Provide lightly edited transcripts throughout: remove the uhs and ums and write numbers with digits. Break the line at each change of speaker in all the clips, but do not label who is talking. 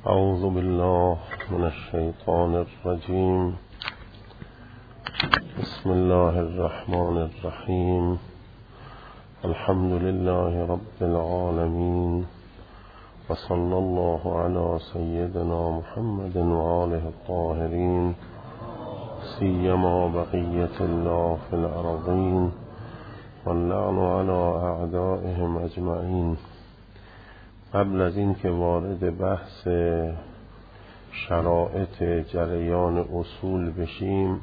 اعوذ بالله من الشیطان الرجیم. بسم الله الرحمن الرحیم. الحمد لله رب العالمین و صلی الله علی سیدنا محمد و آله الطاهرین، سیما بقیة الله فی الارضین واللعن علی اعدائهم اجمعین. قبل از این که وارد بحث شرایط جریان اصول بشیم،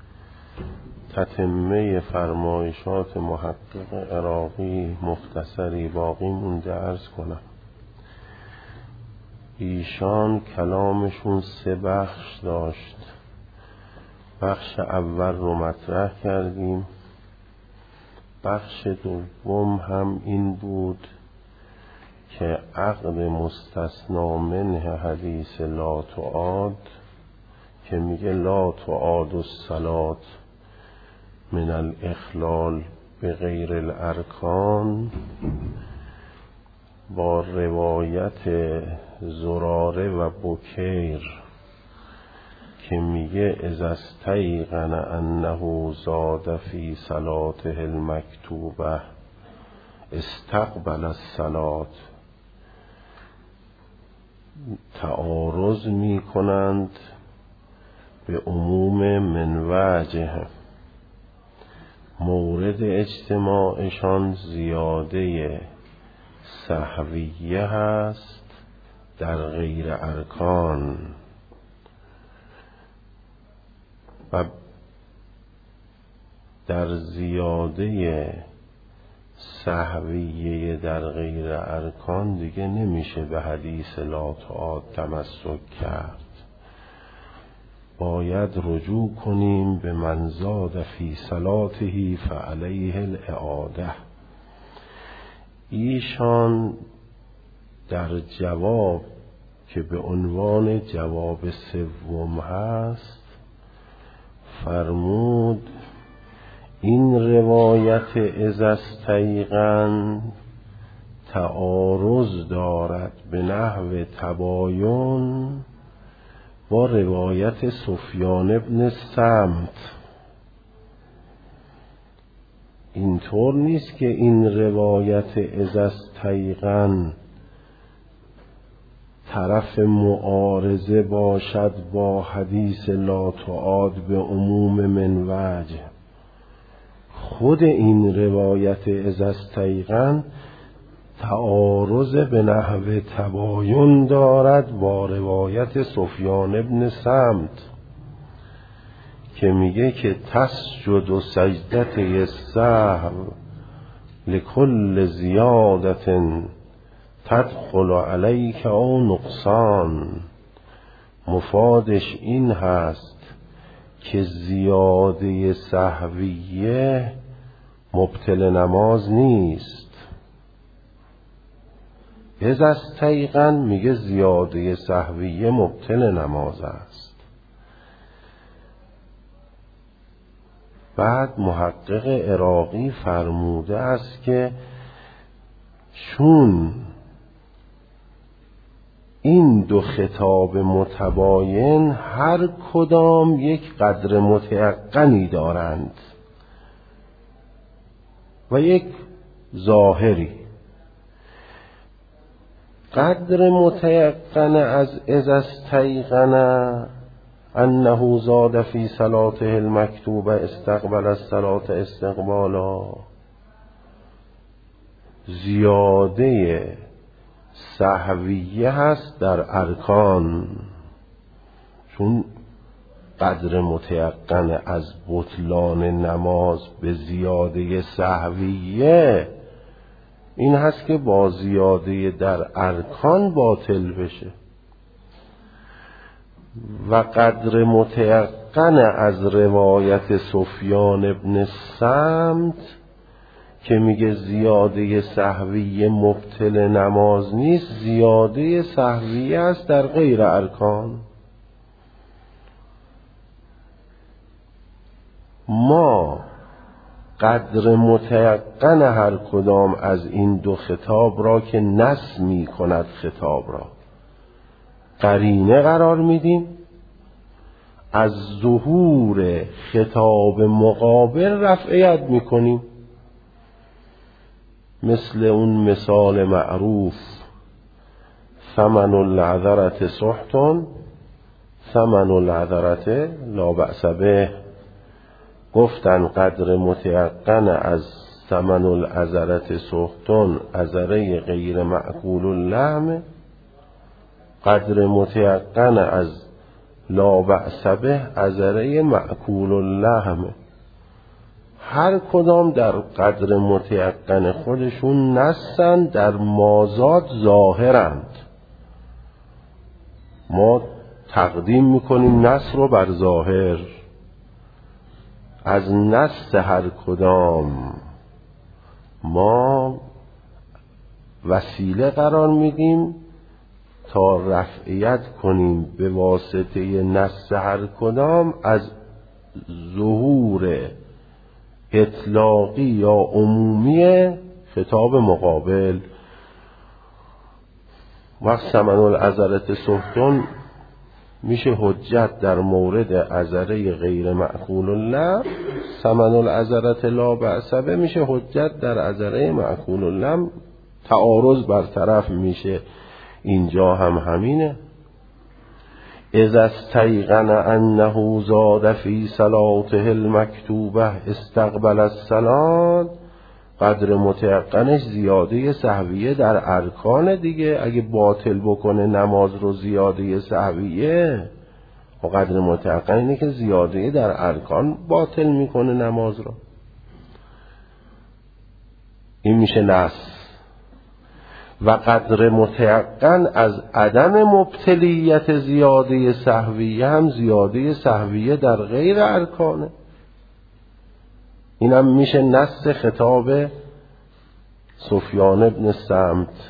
تتمه فرمایشات محقق عراقی مختصری باقی مونده عرض کنم. ایشان کلامشون 3 بخش داشت. بخش اول رو مطرح کردیم. بخش دوم هم این بود که عقد مستثنا منه حدیث لا تعاد، که میگه لا تعاد الصلاة من الاخلال به غیر الارکان، با روایت زراره و بکیر که میگه اذا استیقن انه زاد فی صلاته المکتوبه استقبل الصلاة، تعارض می کنند به عموم من وجه. مورد اجتماعشان زیاده سهویه هست در غیر ارکان و در زیاده سهویه در غیر ارکان دیگه نمیشه به حدیث لا تعاد تمسک کرد. باید رجوع کنیم به من زاد فی صلاته فعلیه الاعاده. ایشان در جواب که به عنوان جواب 3 هست فرمود این روایت اذا استیقن تعارض دارد به نحو تباین با روایت سفیان بن سمت. اینطور نیست که این روایت اذا استیقن طرف معارضه باشد با حدیث لا تعاد به عموم من وجه. خود این روایت اذا استیقن تعارض به نحو تباین دارد با روایت سفیان بن سمت که میگه که تسجد سجدت السهو لکل زیادت تدخل علیک او نقصان. مفادش این هست که زیاده سهویه مبطل نماز نیست. اذا استیقن میگه زیاده سهویه مبطل نماز است. بعد محقق عراقی فرموده است که چون این 2 خطاب متباین هر کدام یک قدر متیقنی دارند و یک ظاهری. قدر متیقن از اذا استیقن انه زاد فی صلاته المکتوبه استقبل الصلاة استقبالا، زیاده سهویه هست در ارکان. چون قدر متیقن از بطلان نماز به زیاده سهویه این هست که با زیاده در ارکان باطل بشه، و قدر متیقن از روایت سفیان بن سمت که میگه زیاده سهویه مبطل نماز نیست، زیاده سهویه است در غیر ارکان. ما قدر متیقن هر کدام از این 2 خطاب را که نص می کند خطاب را قرینه قرار میدیم، از ظهور خطاب مقابل رفعیت میکنیم. مثل اون مثال معروف ثمن العذرة سحت ثمن العذرة لا بأس به. گفتن قدر متیقن از ثمن العذرة سحت عذره غیر معقول اللحم، قدر متیقن از لا بأس به عذره معقول اللحم. هر کدام در قدر متیقن خودشون نستند، در مازاد ظاهرند. ما تقدیم میکنیم نص رو بر ظاهر. از نص هر کدام ما وسیله قرار میدیم تا رفعیت کنیم به واسطه نص هر کدام از ظهور اطلاقی یا عمومی خطاب مقابل. وقت ثمن العذرة سحت میشه حجت در مورد عذره غیر معقول اللحم، ثمن العذرة لا بأس به میشه حجت در عذره معقول اللحم. تعارض برطرف میشه. اینجا هم همینه. اذا استیقن انه زاد فی صلاته المکتوبه استقبل الصلاة، قدر متیقنش زیاده سهویه در ارکان دیگه. اگه باطل بکنه نماز رو زیاده سهویه، و قدر متیقن اینه که زیاده در ارکان باطل میکنه نماز رو. این میشه نص. و قدر متیقن از عدم مبتلیت زیاده سهویه هم زیاده سهویه در غیر ارکانه. اینم میشه نص خطاب سفیان بن سمت.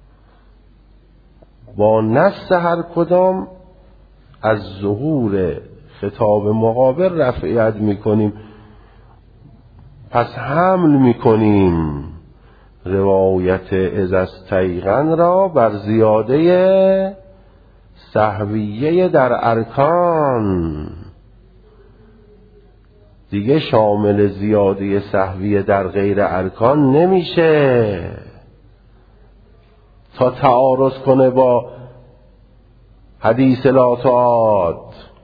با نص هر کدام از ظهور خطاب مقابل رفعیت میکنیم. پس حمل میکنیم روایت اذا استیقن را بر زیاده سهویه در ارکان. دیگه شامل زیاده سهویه در غیر ارکان نمیشه تا تعارض کنه با حدیث لا تعاد.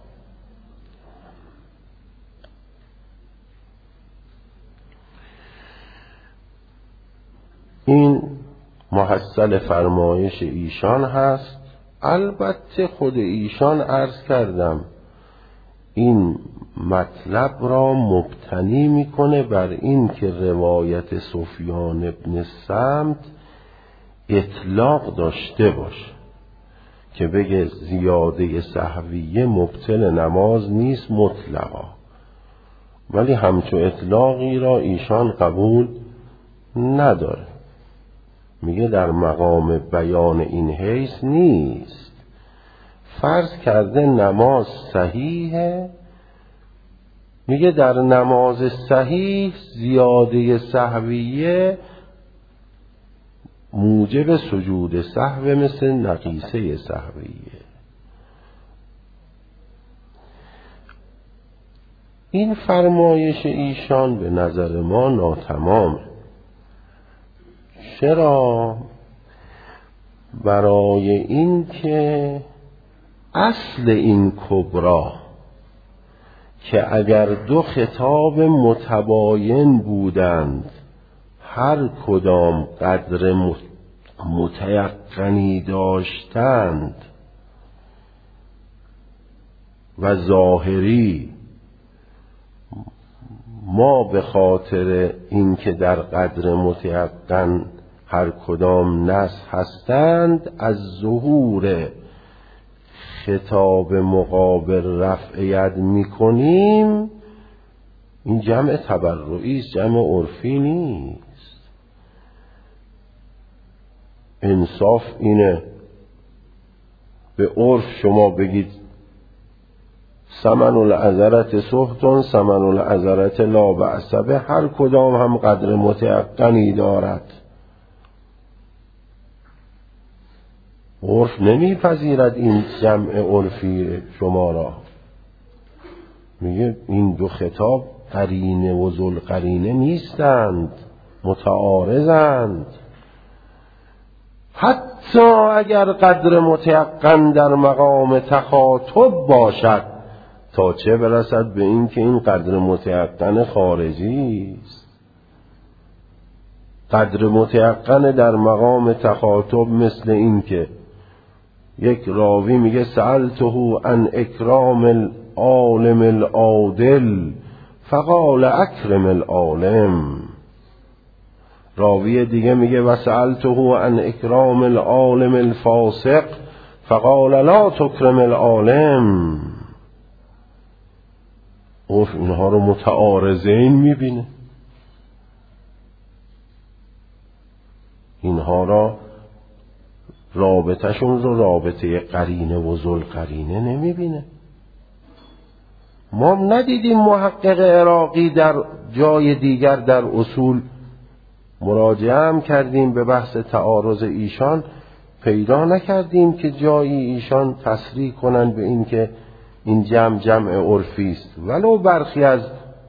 این محصل فرمایش ایشان هست. البته خود ایشان عرض کردم این مطلب را مبتنی میکنه بر این که روایت سفیان بن سمت اطلاق داشته باشه که بگه زیاده سهویه مبطل نماز نیست مطلقا، ولی همچو اطلاقی را ایشان قبول نداره. میگه در مقام بیان این حیث نیست. فرض کرده نماز صحیحه، میگه در نماز صحیح زیاده سهویه موجب سجود سهو مثل نقیصه سهویه. این فرمایش ایشان به نظر ما ناتمامه. چرا؟ برای این که اصل این کبرا که اگر دو خطاب متباین بودند هر کدام قدر متیقنی داشتند و ظاهری ما به خاطر اینکه در قدر متیقن هر کدام نص هستند از ظهور خطاب مقابل رفعیت میکنیم، این جمع تبرعی است، جمع عرفی نیست. انصاف اینه به عرف شما بگید ثمن العذرة سحت ثمن العذرة لا بأس به، هر کدام هم قدر متیقنی دارد. عرف نمیپذیرد این جمع عرفی شما را. میگه این دو خطاب قرینه و ذوالقرینه نیستند، متعارضند. حتی اگر قدر متیقن در مقام تخاطب باشد، تا چه برسد به این که این قدر متیقن خارجی است. قدر متیقن در مقام تخاطب مثل این که یک راوی میگه سألته عن اکرام العالم العادل فقال اکرم العالم. راوی دیگه میگه و سألته عن اکرام العالم الفاسق فقال لا تکرم العالم. عرف اینها رو متعارضین میبینه، اینها را رابطهشون رو رابطه قرینه و ذوالقرینه نمیبینه. ما ندیدیم محقق عراقی در جای دیگر در اصول مراجعه هم کردیم به بحث تعارض ایشان، پیدا نکردیم که جایی ایشان تصریح کنن به این که این جمع عرفی است. ولو برخی از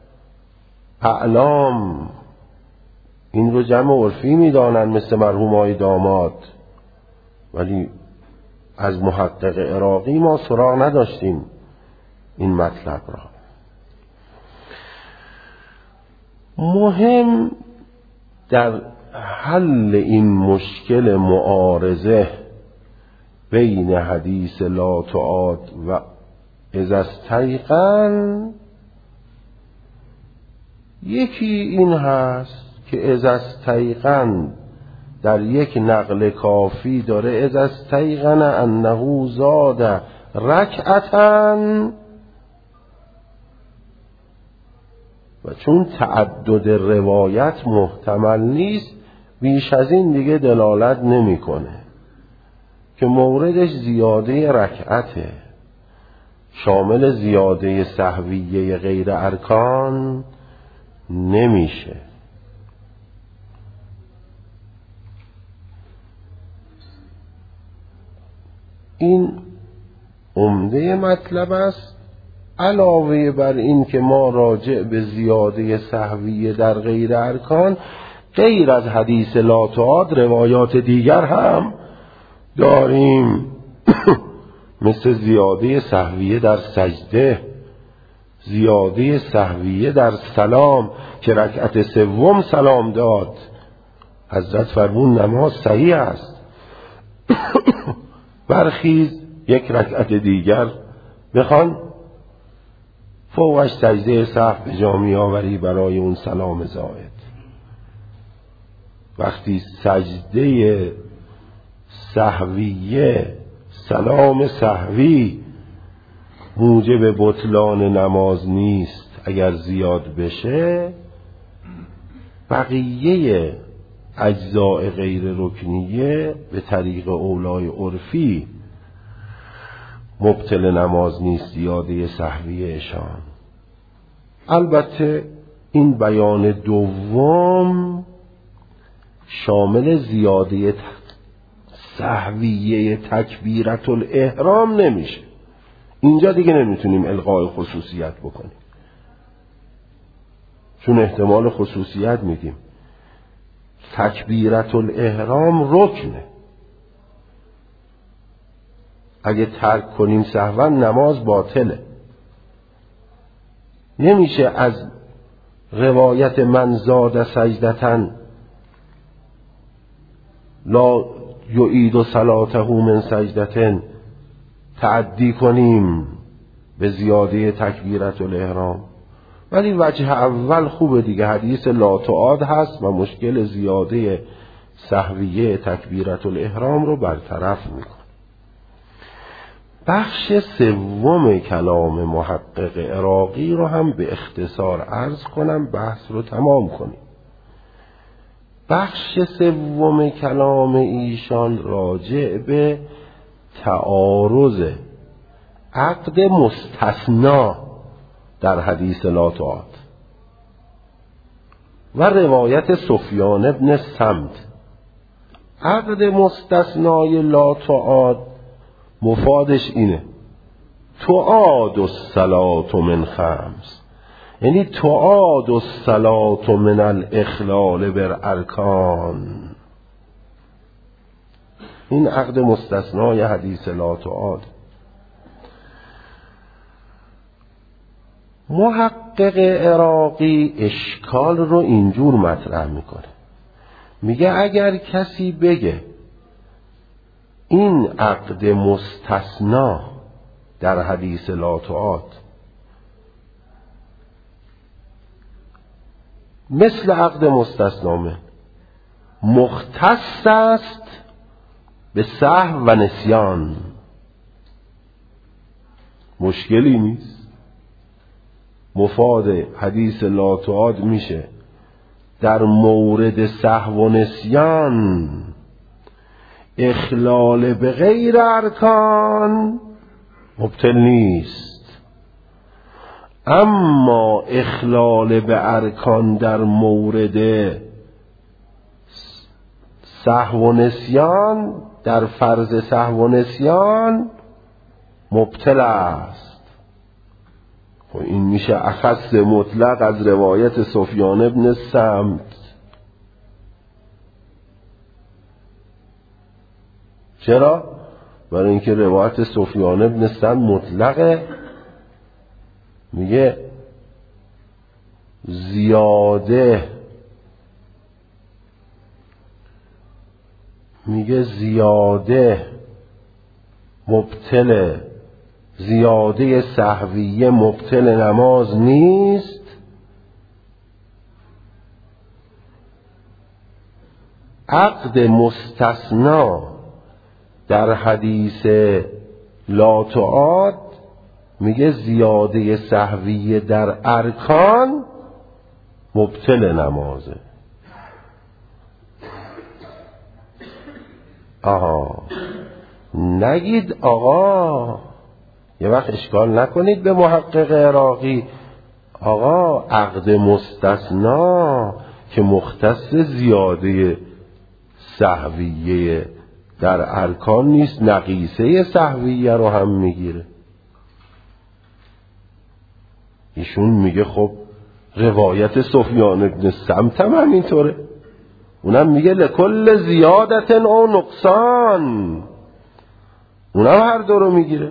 اعلام این رو جمع عرفی میدانن مثل مرحوم آقای داماد، ولی از محقق عراقی ما سراغ نداشتیم این مطلب را. مهم در حل این مشکل معارضه بین حدیث لا تعاد و اذا استیقن یکی این هست که اذا استیقن در یک نقل کافی داره اذا استیقن انه زاد رکعتا، و چون تعدد روایت محتمل نیست بیش از این دیگه دلالت نمیکنه که موردش زیاده رکعته، شامل زیاده سهویه غیر ارکان نمیشه. این عمده مطلب است. علاوه بر این که ما راجع به زیاده سهویه در غیر ارکان غیر از حدیث لا تعاد روایات دیگر هم داریم مثل زیاده سهویه در سجده، زیاده سهویه در سلام که رکعت سوم سلام داد، حضرت فرمون نماز صحیح است برخیز یک رکعت دیگر بخوان فوقش سجده سهو به جا می آوری برای اون سلام زائد. وقتی سجده سهویه سلام سهوی موجب بطلان نماز نیست، اگر زیاد بشه بقیه اجزاء غیر رکنیه به طریق اولای عرفی مبطل نماز نیست زیاده سهویه‌شان. البته این بیان دوم شامل زیاده سهویه تکبیرت الاحرام نمیشه. اینجا دیگه نمیتونیم الغای خصوصیت بکنیم چون احتمال خصوصیت میدیم. تکبیرت الاحرام رکنه، اگه ترک کنیم سهوا نماز باطله. نمیشه از روایت من زاد سجدتن لا یعید صلاته من سجدتن تعدی کنیم به زیاده تکبیرت الاحرام. ولی وجه اول خوبه دیگه، حدیث لا تعاد هست و مشکل زیاده سهویه تکبیرت الاحرام رو برطرف میکنه. بخش سوم کلام محقق عراقی رو هم به اختصار عرض کنم، بحث رو تمام کنیم. بخش سوم کلام ایشان راجع به تعارض عقد مستثنا در حدیث لا تعاد و روایت سفیان ابن سمت عقد مستثنای لا تعاد مفادش اینه تعاد الصلاة من خمس، یعنی تعاد الصلاة من الاخلال بالارکان. این عقد مستثنای حدیث لا تعاد. محقق عراقی اشکال رو اینجور مطرح میکنه، میگه اگر کسی بگه این عقد مستثنا در حدیث لا تعاد مثل عقد مستثنا مختص است به سهو و نسیان، مشکلی نیست. مفاد حدیث لا تعاد میشه در مورد سهو و نسیان اخلال به غیر ارکان مبطل نیست، اما اخلال به ارکان در مورد سهو و نسیان در فرض سهو و نسیان مبطل است. این میشه اخص مطلق از روایت سفیان بن سمت. چرا؟ برای اینکه روایت سفیان بن سمت مطلقه، میگه زیاده مبطل، زیاده سهویه مبطل نماز نیست، عقد مستثنا در حدیث لا تعاد میگه زیاده سهویه در ارکان مبطل نمازه. نگید آقا، یه وقت اشکال نکنید به محقق عراقی، آقا عقد مستثنا که مختص زیاده سهویه در ارکان نیست، نقیصه سهویه رو هم میگیره. ایشون میگه خب روایت سفیان بن سمت هم همینطوره، اونم میگه لکل زیادت او نقصان، اونم هر دو رو میگیره.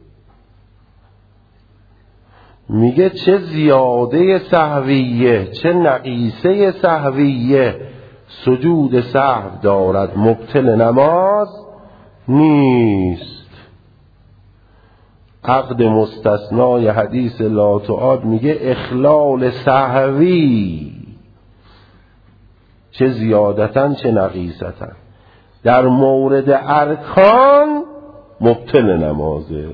میگه چه زیاده سهویه چه نقیصه سهویه سجود سهو دارد مبطل نماز نیست. عقد مستثنای حدیث لا تعاد میگه اخلال سهوی چه زیادتن چه نقیصتن در مورد ارکان مبطل نمازه.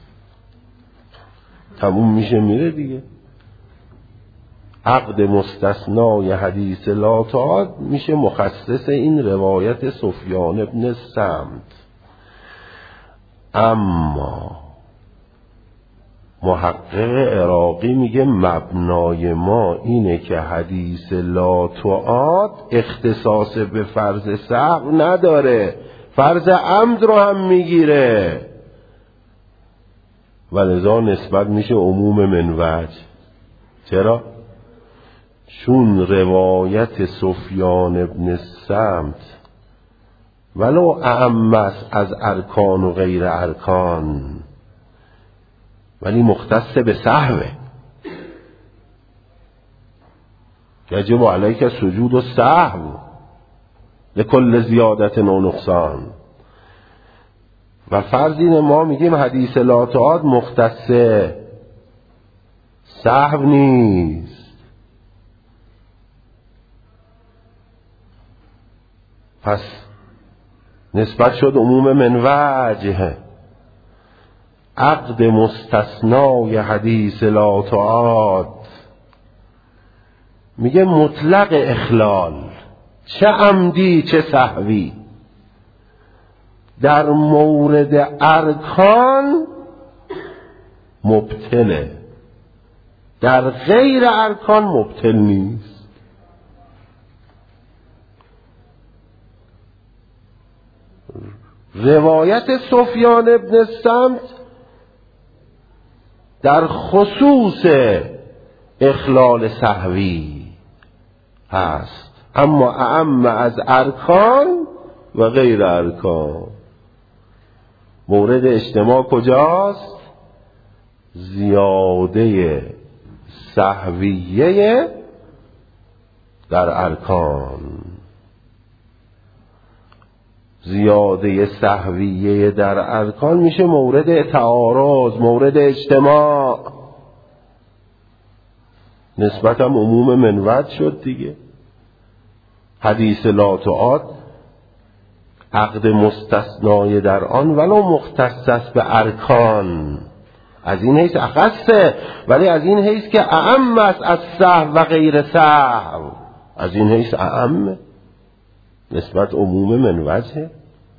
تموم میشه میره دیگه. عقد مستثنای حدیث لا تعاد میشه مخصص این روایت سفیان بن سمت. اما محقق عراقی میگه مبنای ما اینه که حدیث لا تعاد اختصاص به فرض سهو نداره، فرض عمد رو هم میگیره و لذا نسبت میشه عموم من وجه. چرا؟ چون روایت سفیان بن سمت ولو اعم از ارکان و غیر ارکان ولی مختص به سهوه، یجب علیک سجود و سهو لکل زیادت و نقصان. و فرض اینه ما میگیم حدیث لا تعاد مختص سهو نیست، پس نسبت شد عموم من وجه. عقد مستثنای حدیث لا تعاد میگه مطلق اخلال چه عمدی چه سهوی در مورد ارکان مبطله، در غیر ارکان مبطل نیست. روایت سفیان ابن سمت در خصوص اخلال سهوی هست، اما اعم از ارکان و غیر ارکان. مورد اجتماع کجاست؟ زیاده سهویه در ارکان. زیاده سهویه در ارکان میشه مورد تعارض، مورد اجتماع. نسبت هم عموم منوط شد دیگه. حدیث لا تعاد عقد مستثنای در آن ولو مختص است به ارکان، از این حیث اخصه، ولی از این حیث که اعم است از سهو و غیر سهو، از این حیث اعم، نسبت عموم منوطه.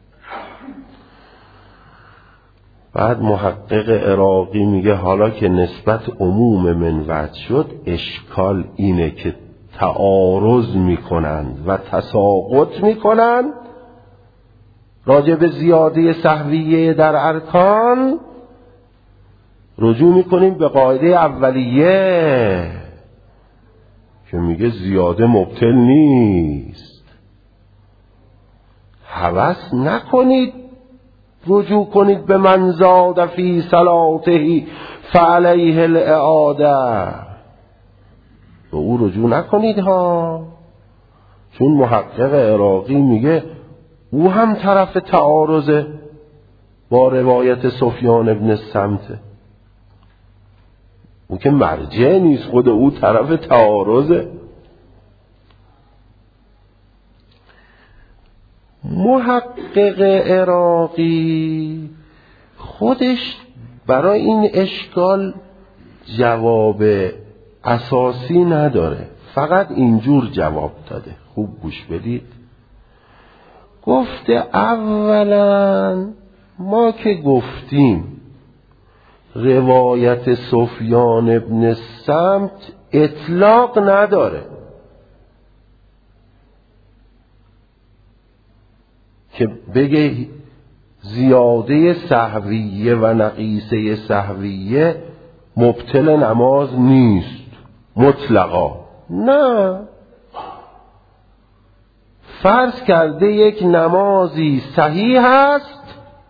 بعد محقق عراقی میگه حالا که نسبت عموم منوط شد، اشکال اینه که تعارض میکنند و تساقط میکنند راجع به زیاده سهویه در ارکان. رجوع میکنیم به قاعده اولیه که میگه زیاده مبطل نیست. هوس نکنید رجوع کنید به من زاد فی صلاته فعلیه الاعاده، به او رجوع نکنید ها، چون محقق عراقی میگه او هم طرف تعارضه با روایت سفیان ابن سمته. او که مرجع نیست، خود او طرف تعارضه. محقق عراقی خودش برای این اشکال جواب اساسی نداره، فقط اینجور جواب داده. خوب گوش بدید. گفته اولا ما که گفتیم روایت سفیان ابن سمت اطلاق نداره که بگه زیاده سهویه و نقیصه سهویه مبطل نماز نیست مطلقا. نه، فرض کرده یک نمازی صحیح هست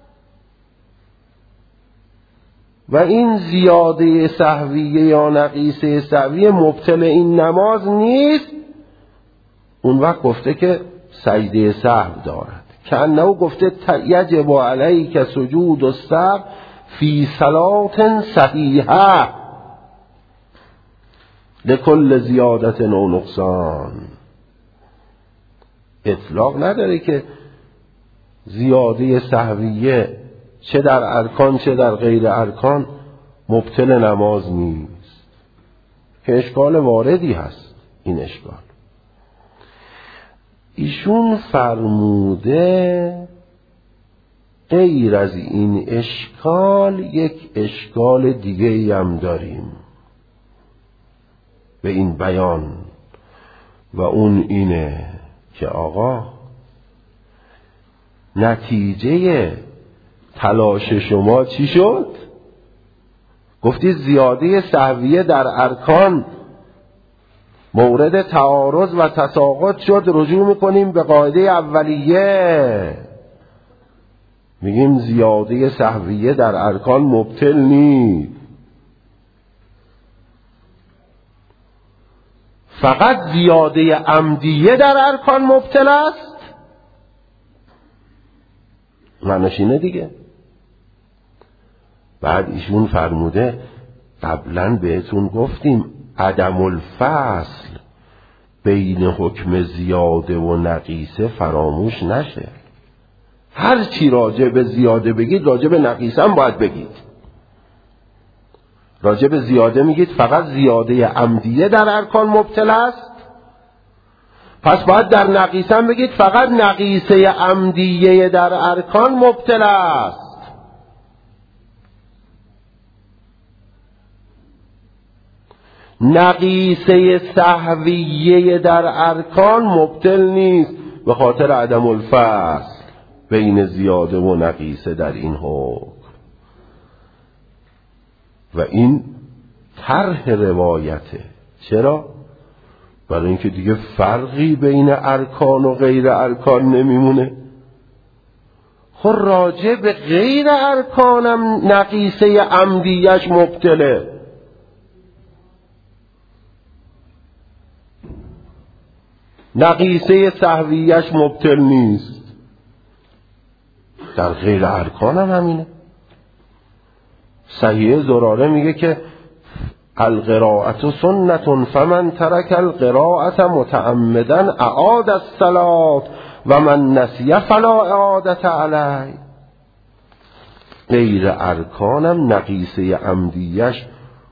و این زیاده سهویه یا نقیصه سهویه مبطل این نماز نیست، اون وقت گفته که سجده سهو دارد. که انه گفته یجب علیک سجود السهو فی صلاة صحیحه لکل زیادت و نقصان. اطلاق نداره که زیاده سهویه چه در ارکان چه در غیر ارکان مبطل نماز نیست، که اشکال واردی هست. این اشکال ایشون فرموده غیر از این اشکال یک اشکال دیگه هم داریم به این بیان، و اون اینه که آقا نتیجه تلاش شما چی شد؟ گفتی زیاده سهویه در ارکان مورد تعارض و تساقط شد، رجوع میکنیم به قاعده اولیه، میگیم زیاده سهویه در ارکان مبطل نیست، فقط زیاده عمدیه در ارکان مبطل است. معنیش اینه دیگه. بعد ایشون فرموده قبلا بهتون گفتیم عدم الفصل بین حکم زیاده و نقیصه فراموش نشه. هر چی راجع به زیاده بگید راجع به نقیصه هم باید بگید. راجع به زیاده میگید فقط زیاده عمدیه در ارکان مبطل است، پس باید در نقیصه هم بگید فقط نقیصه عمدیه در ارکان مبطل است. نقیصه سهویه در ارکان مبطل نیست به خاطر عدم الفصل. بین زیاده و نقیصه در این حکم. و این طرح روایته. چرا؟ برای اینکه دیگه فرقی بین ارکان و غیر ارکان نمیمونه. خب راجع به غیر ارکانم نقیصه عمدیش مبطله. نقیصه سهویش مبطل نیست. در غیر ارکانم همینه. صحیح زراره میگه که القراءة سنة فمن ترك القراءة متعمدا اعاد الصلاة و من نسی فلا اعادة علیه. غیر ارکانم نقیصه عمدیش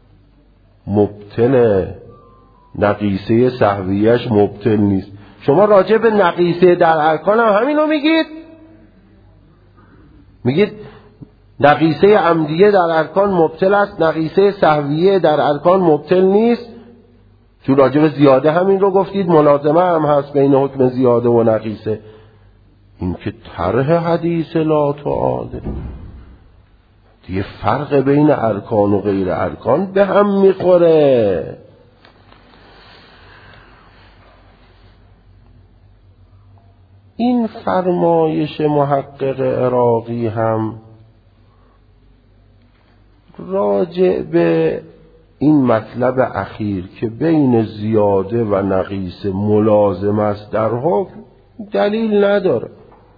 مبطله، نقیصه سهویش مبطل نیست. شما راجع به نقیصه در ارکانم همینو میگید؟ میگید نقیصه عمدیه در ارکان مبطل است، نقیصه سهویه در ارکان مبطل نیست. چون راجع به زیاده همین رو گفتید، ملازمه هم هست بین حکم زیاده و نقیصه. این که طرح حدیث لا تعاده، دیگه فرق بین ارکان و غیر ارکان به هم میخوره. این فرمایش محقق عراقی هم راجع به این مطلب اخیر که بین زیاده و نقیصه ملازم است در حکم دلیل نداره.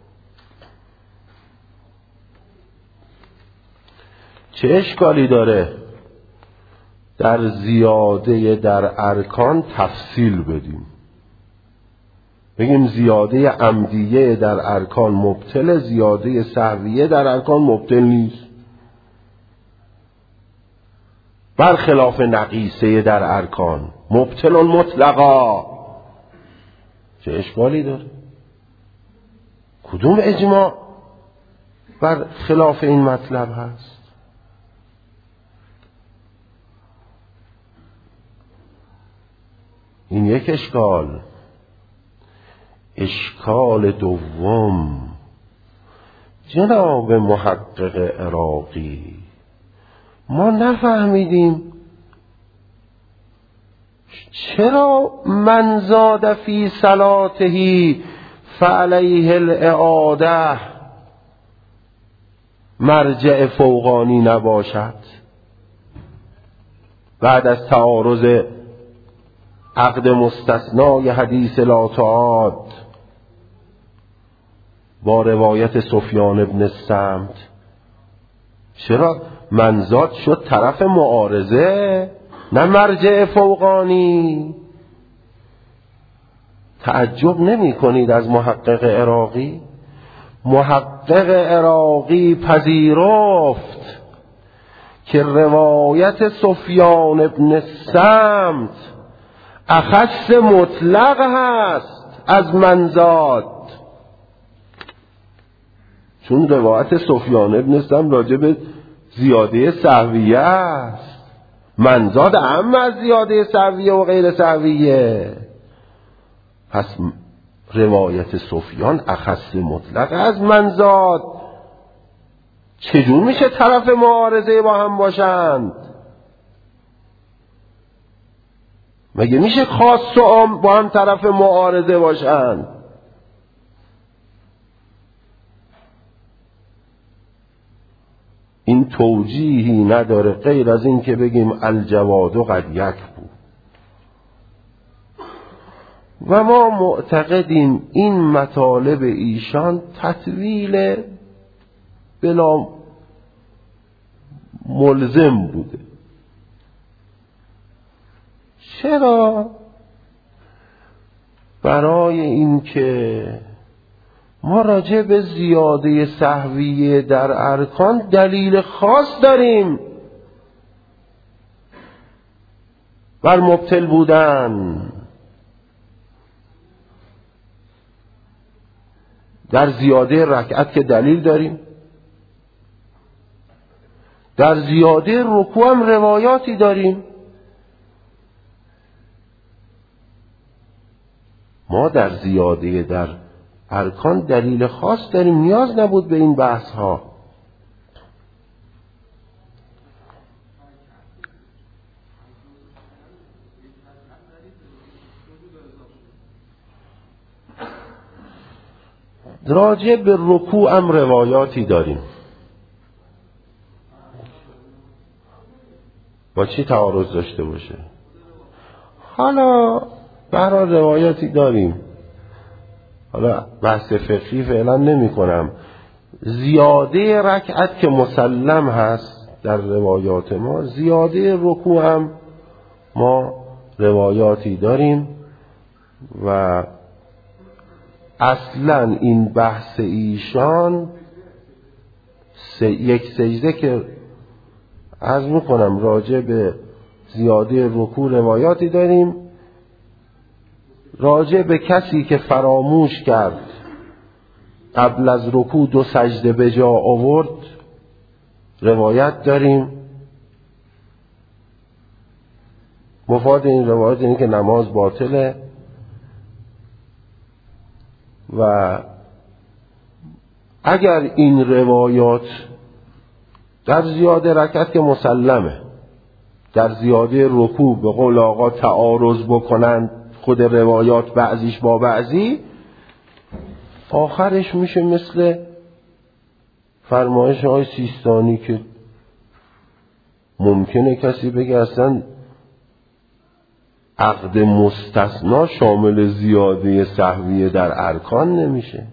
چه اشکالی داره در زیاده در ارکان تفصیل بدیم؟ بگیم زیاده عمدیه در ارکان مبطل، زیاده سهویه در ارکان مبطل نیست، برخلاف نقیصه در ارکان مبطل مطلقا. چه اشکالی داره؟ کدوم اجماع بر خلاف این مطلب هست؟ این یک اشکال. اشکال دوم، جناب محقق عراقی، ما نفهمیدیم چرا من زاد فی صلاته فعلیه الاعاده مرجع فوقانی نباشد بعد از تعارض عقد مستثنای حدیث لا تعاد با روایت سفیان بن الصمت. چرا منزاد شد طرف معارضه نه مرجع فوقانی؟ تعجب نمی کنید از محقق عراقی؟ محقق عراقی پذیرفت که روایت سفیان بن الصمت اخص مطلق هست از منزاد، چون روایت سفیان بن الصمت راجع به زیاده سهویه است، منزاد اهم از زیاده سهویه و غیر سهویه. پس روایت سفیان اخص مطلق از منزاد. چجور میشه طرف معارضه با هم باشند؟ مگه میشه خاص و عام با هم طرف معارضه باشند؟ این توجیهی نداره غیر از این که بگیم الجواد قد یکفو. و ما معتقدیم این مطالب ایشان تطویل بلا ملزم بوده. چرا؟ برای این که ما راجع به زیاده سهویه در ارکان دلیل خاص داریم بر مبطل بودن. در زیاده رکعت که دلیل داریم، در زیاده رکوع هم روایاتی داریم. ما در زیاده در ارکان دلیل خاص داریم، نیاز نبود به این بحث ها. راجع به رکوع هم روایاتی داریم. با چی تعارض داشته باشه؟ حالا برای روایاتی داریم، حالا بحث فقهی فعلا نمی کنم. زیاده رکعت که مسلم هست در روایات ما، زیاده رکوع هم ما روایاتی داریم و اصلا این بحث ایشان یک سجده که عرض میکنم راجع به زیاده رکوع روایاتی داریم، راجع به کسی که فراموش کرد قبل از رکوع 2 سجده به جا آورد روایت داریم. مفاد این روایت اینه که نماز باطله و اگر این روایات در زیاده رکعت که مسلمه، در زیاده رکوع به قول آقا تعارض بکنند خود روایات بعضیش با بعضی، آخرش میشه مثل فرمایش های سیستانی که ممکنه کسی بگه اصلا عقد مستثنا شامل زیاده سهویه در ارکان نمیشه.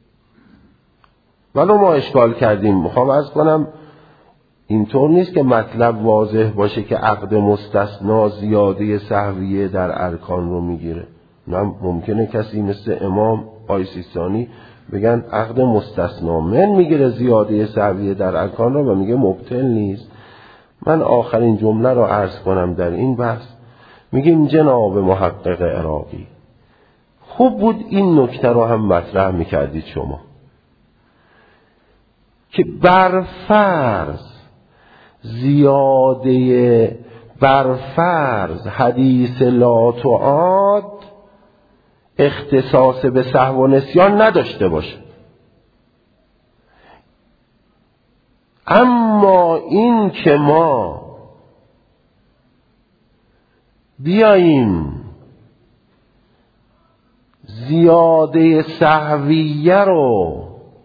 ولو ما اشکال کردیم، میخوام عرض کنم اینطور نیست که مطلب واضح باشه که عقد مستثنا زیاده سهویه در ارکان رو میگیره. نه، ممکنه کسی مثل امام آقای سیستانی بگن عقد مستثنا من میگیره زیاده سهویه در ارکان رو و میگه مبطل نیست. من آخرین جمله رو عرض کنم در این بحث. میگیم جناب محقق عراقی، خوب بود این نکته رو هم مطرح میکردید شما که برفرض حدیث لا تعاد اختصاص به سهو و نسیان نداشته باشه، اما این که ما بیاییم زیاده سهویه رو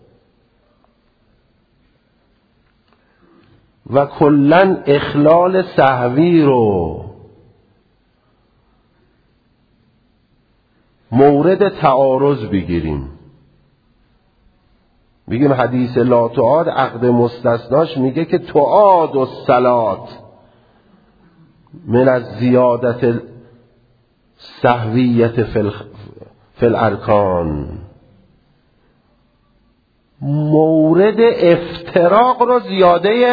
و کلن اخلال سهوی رو مورد تعارض بگیریم، بگیم حدیث لا تعاد عقد مستثناش میگه که تعاد الصلات من از زیادت سهویت فی الارکان، مورد افتراق رو زیاده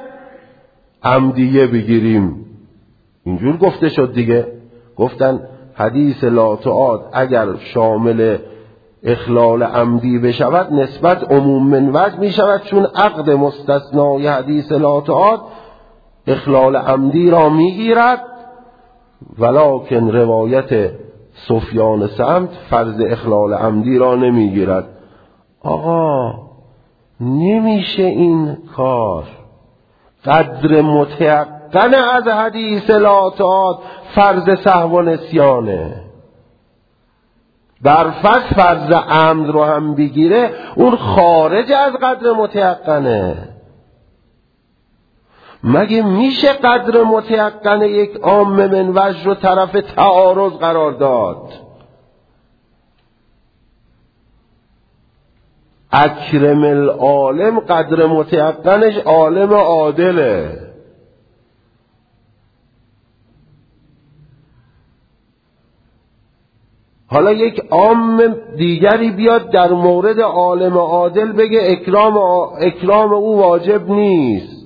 عمدیه بگیریم. اینجور گفته شد دیگه، گفتن حدیث لا تعاد اگر شامل اخلال عمدی بشود نسبت عموم من وجه می شود، چون عقد مستثنای حدیث لا تعاد اخلال عمدی را می گیرد، ولکن روایت سفیان سمت فرض اخلال عمدی را نمی گیرد. آقا نمیشه این کار، قدر متیقن از حدیث لا تعاد فرض سهو و نسیانه. فرض عمد رو هم بگیره اون خارج از قدر متیقنه. مگه میشه قدر متیقن یک عام من وجه رو طرف تعارض قرار داد؟ اکرم العالم قدر متیقنش عالم عادله. حالا یک عام دیگری بیاد در مورد عالم عادل بگه اکرام او واجب نیست.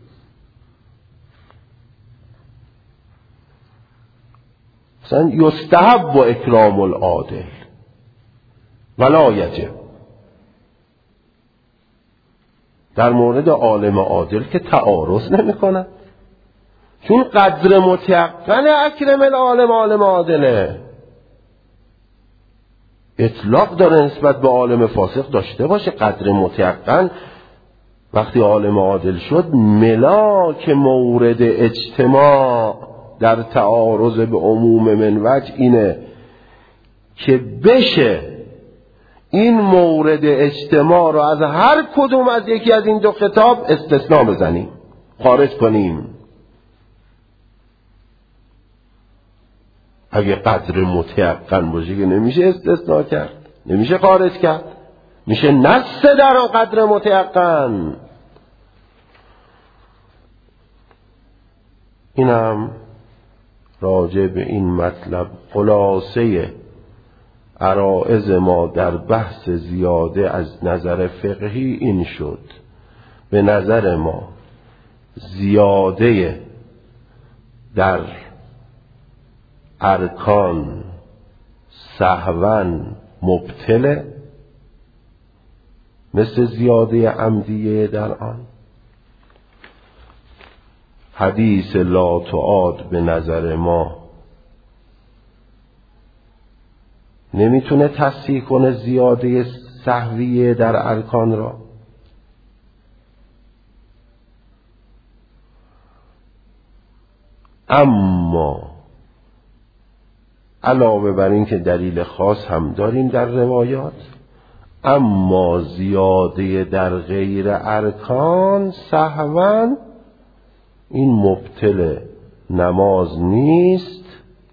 مثلا یستحب و اکرام العادل ولا یجب. در مورد عالم عادل که تعارض نمی کنن، چون قدر متیقن اکرم العالم عالم عادله. اطلاق داره نسبت به عالم فاسق داشته باشه. قدر متیقن وقتی عالم عادل شد ملاک مورد اجتماع در تعارض به عموم من وجه اینه که بشه این مورد اجتماع رو از هر کدوم از یکی از این دو خطاب استثناء بزنیم، خارج کنیم. اگه قدر متیقن باشه که نمیشه استثناء کرد، نمیشه خارج کرد، میشه نص در قدر متیقن. اینم راجع به این مطلب خلاصه عرائض ما در بحث زیاده از نظر فقهی این شد. به نظر ما زیاده در ارکان سهواً مبطله مثل زیاده عمدیه در آن. حدیث لا تعاد به نظر ما نمیتونه تصحیح کنه زیاده سهویه در ارکان را. اما علاوه بر این که دلیل خاص هم داریم در روایات، اما زیاده در غیر ارکان سهواً این مبطل نماز نیست،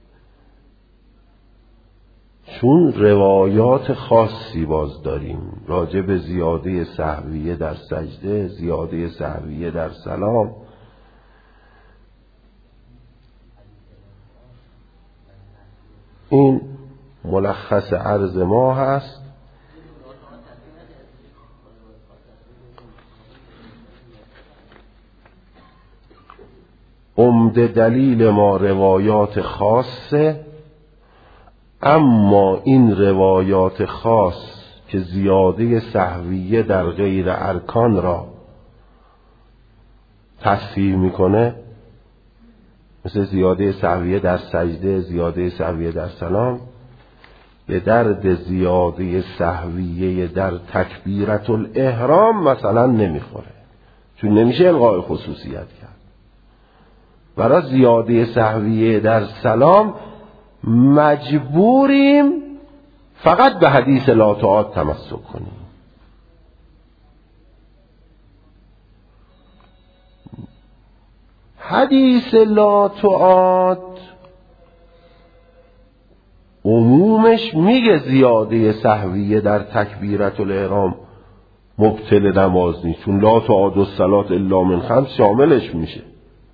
چون روایات خاصی باز داریم راجع به زیاده سهویه در سجده، زیاده سهویه در سلام. این ملخص عرض ما هست. عمده دلیل ما روایات خاصه، اما این روایات خاص که زیاده سهویه در غیر ارکان را تصحیح میکنه، مثل زیاده سهویه در سجده، زیاده سهویه در سلام، به درد زیاده سهویه در تکبیرت الاحرام مثلا نمیخوره، چون نمیشه الغاء خصوصیت کرد. برای زیاده سهویه در سلام مجبوریم فقط به حدیث لا تعاد تمسک کنیم. حدیث لا تعاد عمومش میگه زیاده سهویه در تکبیرت الاحرام مبطل نماز نیست، چون لا تعاد الصلاة الا من خمس شاملش میشه.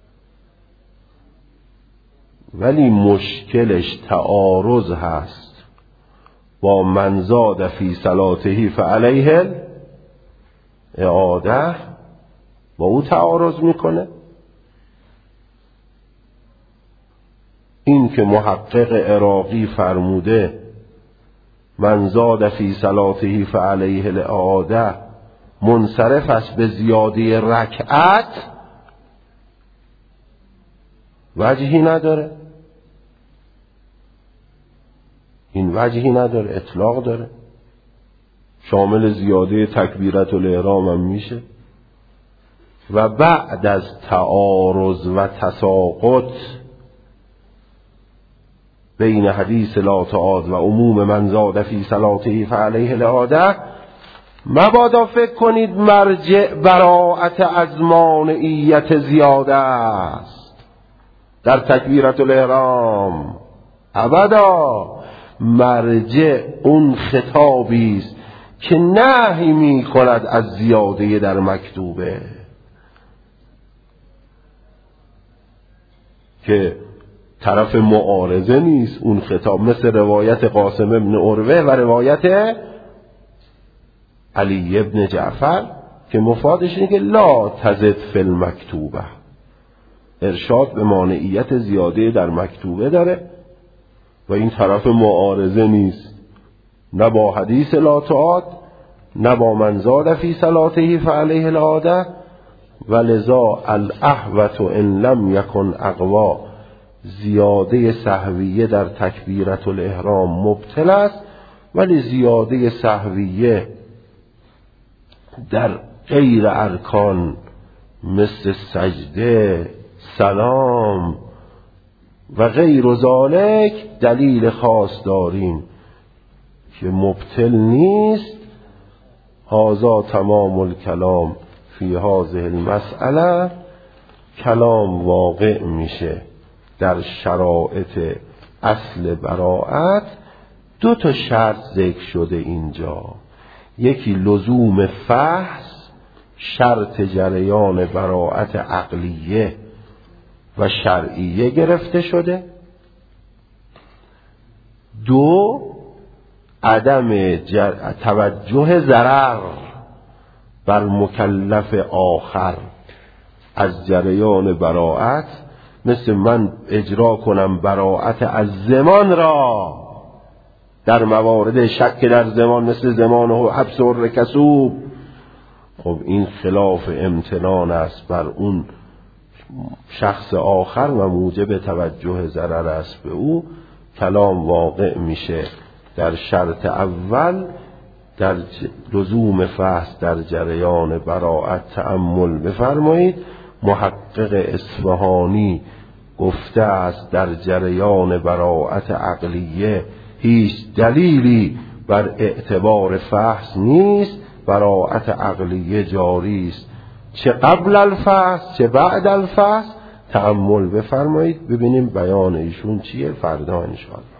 ولی مشکلش تعارض هست با من زاد فی صلاته فعلیه اعاده، با او تعارض میکنه. این که محقق عراقی فرموده من زاد فی صلاته فعلیه الاعاده منصرف است به زیاده رکعت، وجهی نداره. این وجهی نداره، اطلاق داره، شامل زیاده تکبیرت الاحرام هم میشه. و بعد از تعارض و تساقط بین حدیث لا تعاد و عموم من زاد فی صلاته فعلیه الاعاده، مبادا فکر کنید مرجع براءت از مانعیت زیاده است در تکبیرت الاحرام. ابدا، مرجع اون خطابی است که نهی می کند از زیاده در مکتوبه، که طرف معارضه نیست اون خطاب، مثل روایت قاسم ابن عروه و روایت علی ابن جعفر که مفادش اینه که لا تزد فی المکتوبه، ارشاد به مانعیت زیاده در مکتوبه داره و این طرف معارضه نیست، نه با حدیث لا تعاد نه با من زاد فی صلاته فعلیه الاعاده. ولذا الاحوط ان لم یکن اقوا، زیاده سهویه در تکبیرت الاحرام مبطل است، ولی زیاده سهویه در غیر ارکان مثل سجده، سلام و غیر ذالک دلیل خاص داریم که مبطل نیست. هذا تمام الکلام فی هذه المسئله. کلام واقع میشه در شرایط اصل براءت. دو تا شرط ذکر شده اینجا، یکی لزوم فحص، شرط جریان براءت عقلیه و شرعیه گرفته شده. دو، عدم توجه ضرر بر مکلف آخر از جریان براءت، مثل من اجرا کنم براءت از زمان را در موارد شک در زمان مثل زمان و حبس و رکسوب. خب این خلاف امتنان است بر اون شخص آخر و موجب توجه ضرر است به او. کلام واقع میشه در شرط اول، در لزوم فحص در جریان براءت تأمل بفرمایید. محقق اصفهانی گفته است در جریان براءت عقلیه هیچ دلیلی بر اعتبار فحص نیست، براءت عقلیه جاری است، چه قبل الفحص چه بعد الفحص. تأمل بفرمایید ببینیم بیان ایشون چیه فردا انشاءالله.